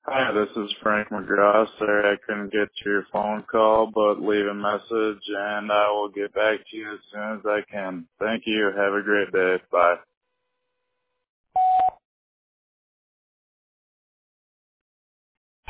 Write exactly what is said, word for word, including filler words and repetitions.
Hi, this is Frank McGraw. Sorry I couldn't get to your phone call, but leave a message and I will get back to you as soon as I can. Thank you. Have a great day. Bye.